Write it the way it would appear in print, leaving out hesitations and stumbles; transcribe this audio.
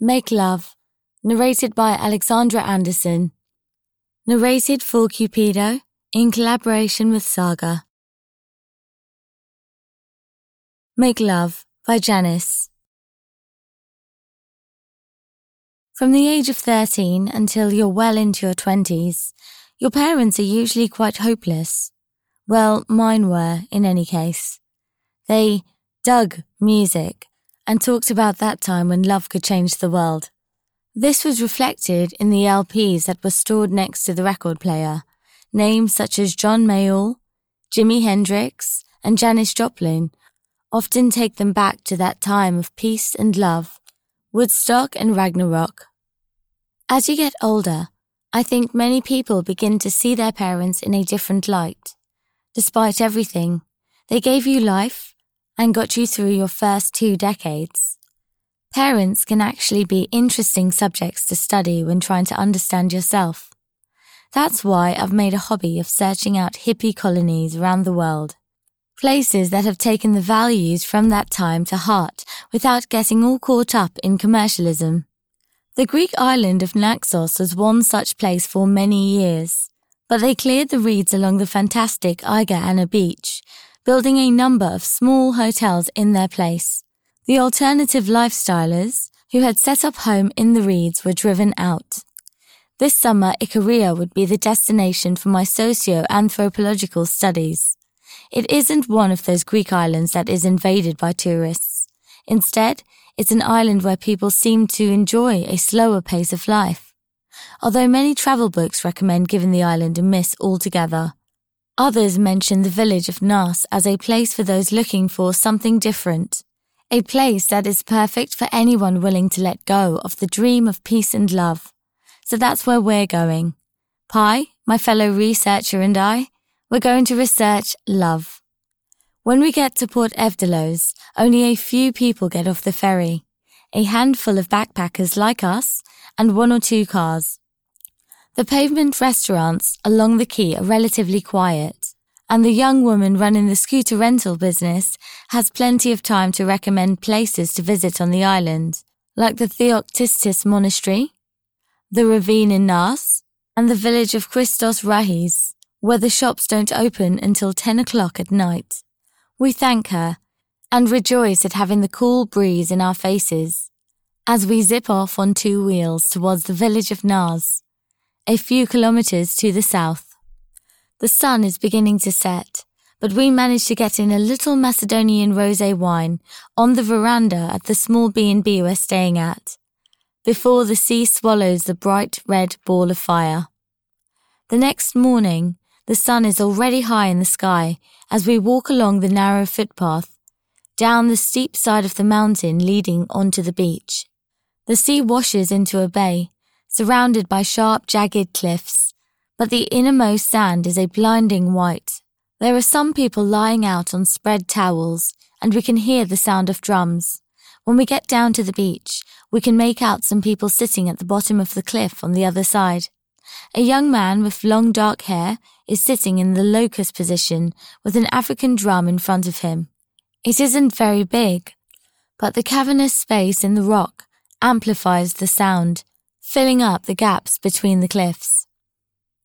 Make Love, narrated by Alexandra Anderson. Narrated for Cupido in collaboration with Saga. Make Love by Janice. From the age of 13 until you're well into your 20s, your parents are usually quite hopeless. Well, mine were, in any case. They dug music and talked about that time when love could change the world. This was reflected in the LPs that were stored next to the record player. Names such as John Mayall, Jimi Hendrix, and Janis Joplin often take them back to that time of peace and love, Woodstock and Ragnarok. As you get older, I think many people begin to see their parents in a different light. Despite everything, they gave you life and got you through your first 2 decades. Parents can actually be interesting subjects to study when trying to understand yourself. That's why I've made a hobby of searching out hippie colonies around the world. Places that have taken the values from that time to heart without getting all caught up in commercialism. The Greek island of Naxos was one such place for many years, but they cleared the reeds along the fantastic Iga Anna beach, building a number of small hotels in their place. The alternative lifestylers, who had set up home in the reeds, were driven out. This summer, Ikaria would be the destination for my socio-anthropological studies. It isn't one of those Greek islands that is invaded by tourists. Instead, it's an island where people seem to enjoy a slower pace of life. Although many travel books recommend giving the island a miss altogether. Others mention the village of Nas as a place for those looking for something different. A place that is perfect for anyone willing to let go of the dream of peace and love. So that's where we're going. Pi, my fellow researcher, and we're going to research love. When we get to Port Evdelos, only a few people get off the ferry. A handful of backpackers like us, and 1 or 2 cars. The pavement restaurants along the quay are relatively quiet, and the young woman running the scooter rental business has plenty of time to recommend places to visit on the island, like the Theoctistis Monastery, the ravine in Nas, and the village of Christos Rahis, where the shops don't open until 10 o'clock at night. We thank her and rejoice at having the cool breeze in our faces as we zip off on 2 wheels towards the village of Nas, a few kilometers to the south. The sun is beginning to set, but we manage to get in a little Macedonian rosé wine on the veranda at the small B&B we're staying at, before the sea swallows the bright red ball of fire. The next morning, the sun is already high in the sky as we walk along the narrow footpath, down the steep side of the mountain leading onto the beach. The sea washes into a bay, surrounded by sharp, jagged cliffs, but the innermost sand is a blinding white. There are some people lying out on spread towels, and we can hear the sound of drums. When we get down to the beach, we can make out some people sitting at the bottom of the cliff on the other side. A young man with long dark hair is sitting in the locust position with an African drum in front of him. It isn't very big, but the cavernous space in the rock amplifies the sound, filling up the gaps between the cliffs.